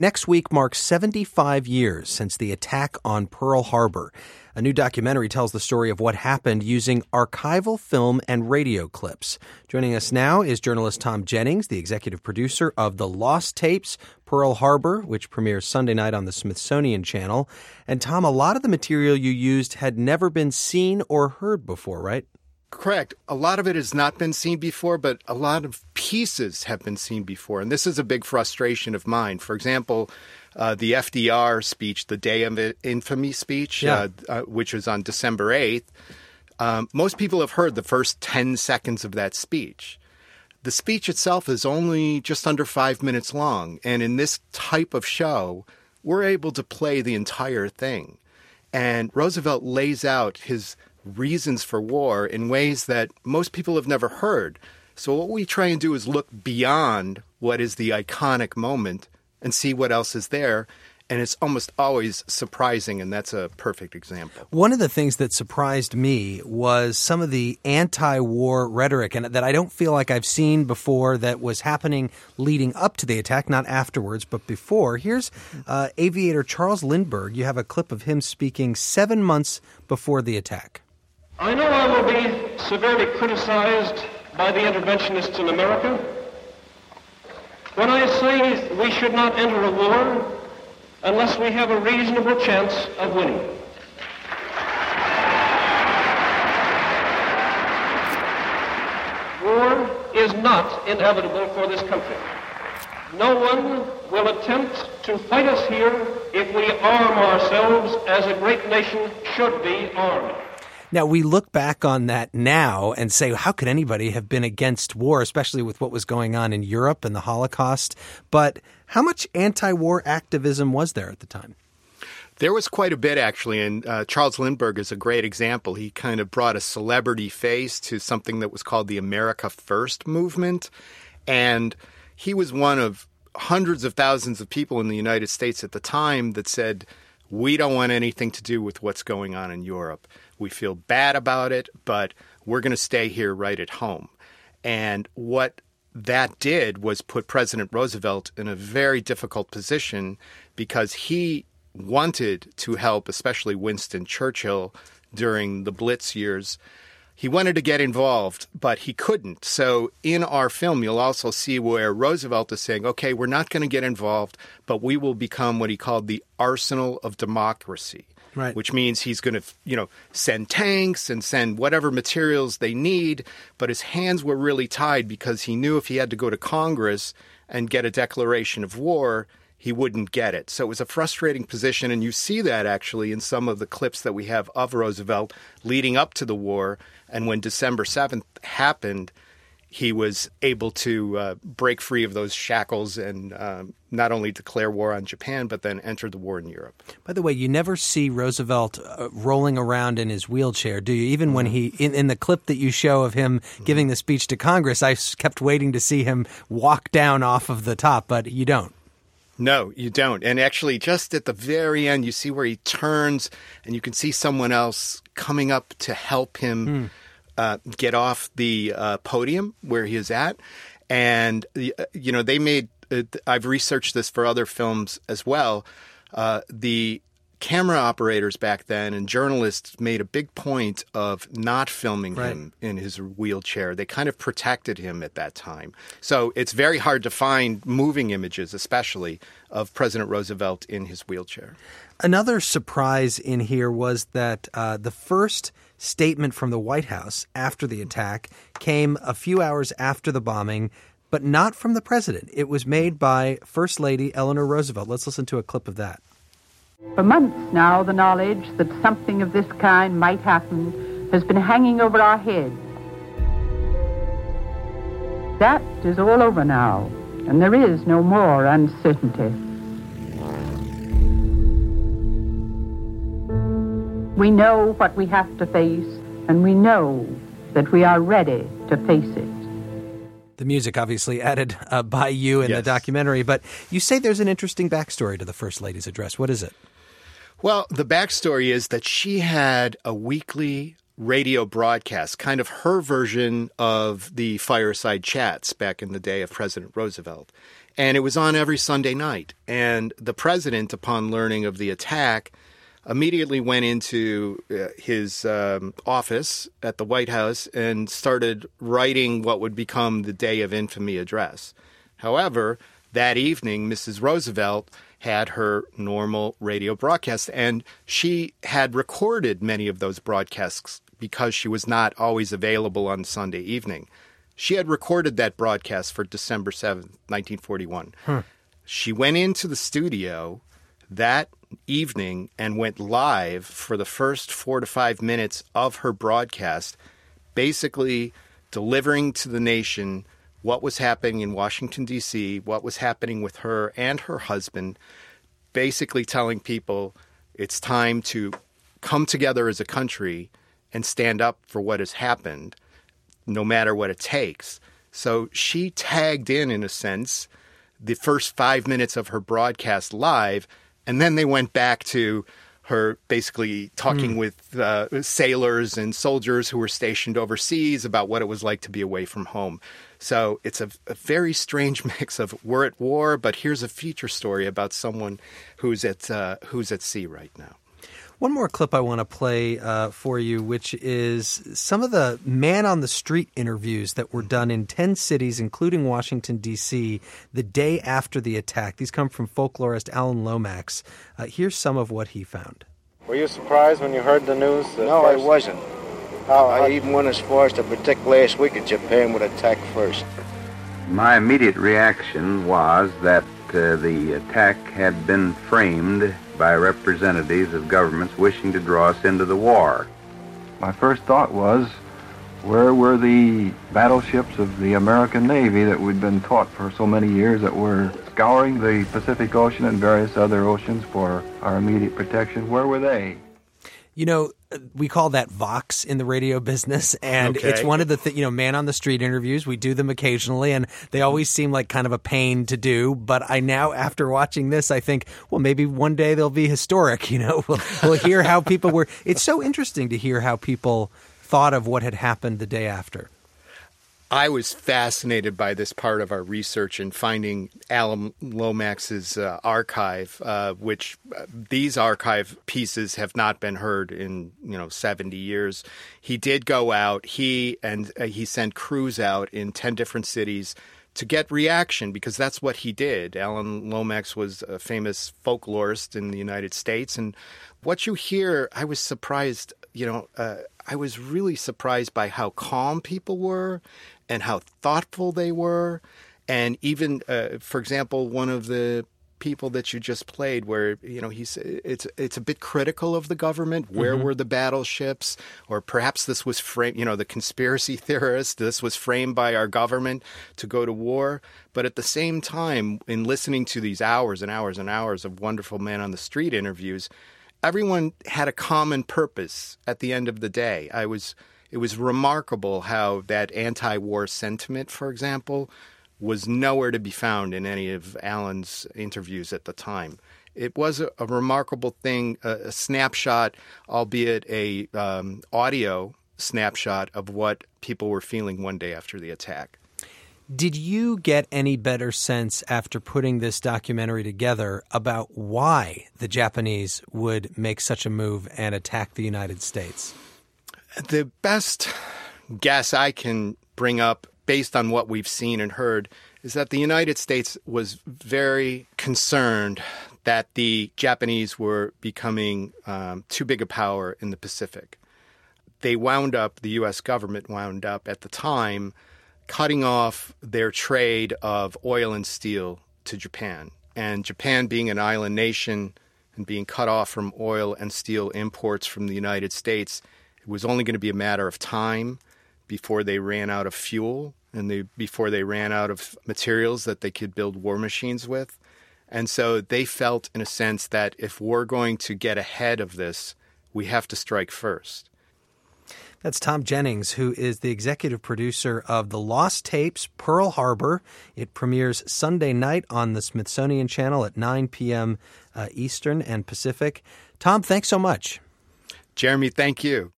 Next week marks 75 years since the attack on Pearl Harbor. A new documentary tells the story of what happened using archival film and radio clips. Joining us now is journalist Tom Jennings, the executive producer of The Lost Tapes, Pearl Harbor, which premieres Sunday night on the Smithsonian Channel. And Tom, a lot of the material you used had never been seen or heard before, right? Correct. A lot of it has not been seen before, but a lot of pieces have been seen before. And this is a big frustration of mine. For example, the FDR speech, the Day of Infamy speech, which was on December 8th, most people have heard the first 10 seconds of that speech. The speech itself is only just under 5 minutes long. And in this type of show, we're able to play the entire thing. And Roosevelt lays out his reasons for war in ways that most people have never heard. So what we try and do is look beyond what is the iconic moment and see what else is there. And it's almost always surprising, and that's a perfect example. One of the things that surprised me was some of the anti-war rhetoric, and that I don't feel like I've seen before, that was happening leading up to the attack, not afterwards, but before. Here's aviator Charles Lindbergh. You have a clip of him speaking 7 months before the attack. I know I will be severely criticized by the interventionists in America when I say we should not enter a war unless we have a reasonable chance of winning. War is not inevitable for this country. No one will attempt to fight us here if we arm ourselves as a great nation should be armed. Now, we look back on that now and say, how could anybody have been against war, especially with what was going on in Europe and the Holocaust? But how much anti-war activism was there at the time? There was quite a bit, actually, and Charles Lindbergh is a great example. He kind of brought a celebrity face to something that was called the America First movement, and he was one of hundreds of thousands of people in the United States at the time that said, we don't want anything to do with what's going on in Europe. We feel bad about it, but we're going to stay here right at home. And what that did was put President Roosevelt in a very difficult position because he wanted to help, especially Winston Churchill during the Blitz years. He wanted to get involved, but he couldn't. So in our film, you'll also see where Roosevelt is saying, okay, we're not going to get involved, but we will become what he called the arsenal of democracy. Right. Which means he's going to, send tanks and send whatever materials they need. But his hands were really tied because he knew if he had to go to Congress and get a declaration of war, he wouldn't get it. So it was a frustrating position. And you see that actually in some of the clips that we have of Roosevelt leading up to the war. And when December 7th happened, he was able to break free of those shackles and not only declare war on Japan, but then enter the war in Europe. By the way, you never see Roosevelt rolling around in his wheelchair, do you? Even when he, in the clip that you show of him giving the speech to Congress, I kept waiting to see him walk down off of the top, but you don't. No, you don't. And actually, just at the very end, you see where he turns and you can see someone else coming up to help him get off the podium where he is at. And, they made, I've researched this for other films as well. The camera operators back then and journalists made a big point of not filming him in his wheelchair. They kind of protected him at that time. So it's very hard to find moving images, especially of President Roosevelt in his wheelchair. Another surprise in here was that the first statement from the White House after the attack came a few hours after the bombing, but not from the president. It was made by First Lady Eleanor Roosevelt. Let's listen to a clip of that. For months now, the knowledge that something of this kind might happen has been hanging over our heads. That is all over now, and there is no more uncertainty. We know what we have to face, and we know that we are ready to face it. The music obviously added by you in the documentary, but you say there's an interesting backstory to the First Lady's address. What is it? Well, the backstory is that she had a weekly radio broadcast, kind of her version of the fireside chats back in the day of President Roosevelt. And it was on every Sunday night. And the president, upon learning of the attack, immediately went into his office at the White House and started writing what would become the Day of Infamy address. However, that evening, Mrs. Roosevelt had her normal radio broadcast, and she had recorded many of those broadcasts because she was not always available on Sunday evening. She had recorded that broadcast for December 7th, 1941. She went into the studio that evening and went live for the first 4 to 5 minutes of her broadcast, basically delivering to the nation what was happening in Washington, D.C., what was happening with her and her husband, basically telling people it's time to come together as a country and stand up for what has happened, no matter what it takes. So she tagged in a sense, the first 5 minutes of her broadcast live, and then they went back to her basically talking with sailors and soldiers who were stationed overseas about what it was like to be away from home. So it's a very strange mix of we're at war, but here's a feature story about someone who's at sea right now. One more clip I want to play for you, which is some of the man-on-the-street interviews that were done in 10 cities, including Washington, D.C., the day after the attack. These come from folklorist Alan Lomax. Here's some of what he found. Were you surprised when you heard the news? No, I wasn't. I even went as far as to predict last week that Japan would attack first. My immediate reaction was that the attack had been framed by representatives of governments wishing to draw us into the war. My first thought was, where were the battleships of the American Navy that we'd been taught for so many years that were scouring the Pacific Ocean and various other oceans for our immediate protection? Where were they? You know, we call that Vox in the radio business, and it's one of the man-on-the-street interviews. We do them occasionally, and they always seem like kind of a pain to do. But I now, after watching this, I think, well, maybe one day they'll be historic. We'll hear how people were. It's so interesting to hear how people thought of what had happened the day after. I was fascinated by this part of our research and finding Alan Lomax's archive, which these archive pieces have not been heard in 70 years. He did go out. He sent crews out in 10 different cities to get reaction, because that's what he did. Alan Lomax was a famous folklorist in the United States, and what you hear, I was surprised. I was really surprised by how calm people were and how thoughtful they were. And even, for example, one of the people that you just played where, he's it's a bit critical of the government. Where were the battleships? Or perhaps this was framed, the conspiracy theorist, this was framed by our government to go to war. But at the same time, in listening to these hours and hours and hours of wonderful man-on-the-street interviews, everyone had a common purpose at the end of the day. It was remarkable how that anti-war sentiment, for example, was nowhere to be found in any of Alan's interviews at the time. It was a remarkable thing, a snapshot, albeit a audio snapshot of what people were feeling one day after the attack. Did you get any better sense after putting this documentary together about why the Japanese would make such a move and attack the United States? The best guess I can bring up, based on what we've seen and heard, is that the United States was very concerned that the Japanese were becoming too big a power in the Pacific. The U.S. government wound up at the time cutting off their trade of oil and steel to Japan. And Japan, being an island nation and being cut off from oil and steel imports from the United States, it was only going to be a matter of time before they ran out of fuel and before they ran out of materials that they could build war machines with. And so they felt, in a sense, that if we're going to get ahead of this, we have to strike first. That's Tom Jennings, who is the executive producer of The Lost Tapes, Pearl Harbor. It premieres Sunday night on the Smithsonian Channel at 9 p.m. Eastern and Pacific. Tom, thanks so much. Jeremy, thank you.